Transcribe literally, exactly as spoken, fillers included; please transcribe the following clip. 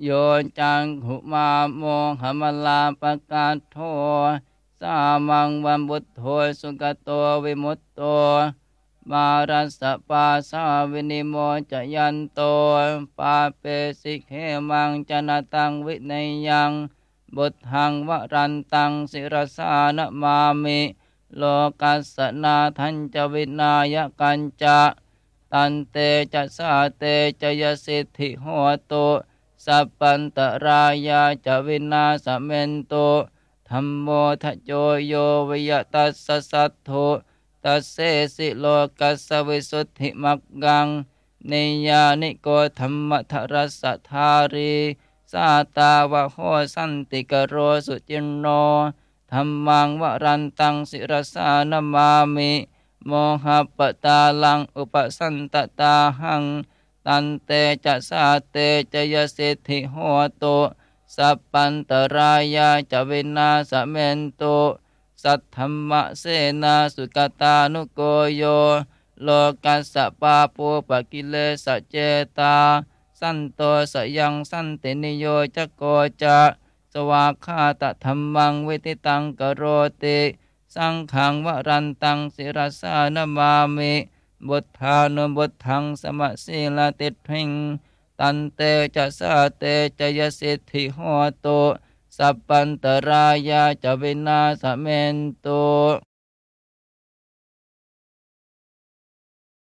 โยจังหุมาโมหมลาปะกาโทสามังวัมบุตโธสุกโตวิมุตโตมารัสสะปาสาวินิโมจยันโตปาเปสิกเหมังจนะตังวินัยยังบุตถังวรันตังศิรสานมามิโลกัสสนาทันจวินายกัญจะตันเตจะสาเตจยสิทธิโหตุสัพพันตรายาจะวินาสเมนโตธัมโมทะโจโยวิยตัสสะสัทโธตัสเสสิโลกัสสวิสุทธิมักกังเนยานิโกธัมมทรัสสะธารีสาตาวะโหสันติกโรสุจินโนธัมมังวรันตังศิรสานมามิโมหะปตาลังอุปสันตตาหังตันเตจะสาเตจยสิทธิโหตุสัพพันตรายาจะวินาสเมนโตสัทธัมมะเสนาสุกตานุโกโยโลกัสสะปาปูปะกิเลสเจตาสันโตสยังสันตินิโยจะโกจะสวากขาตธัมมังวิติตังกโรติสังขังวรันตังศิรสานมามิบุทธานุบุทธังสมะสีลติถิงตันเตจะสาเตจยสิทธิโหตุสัพพันตรายาจะวินาสเมนตุ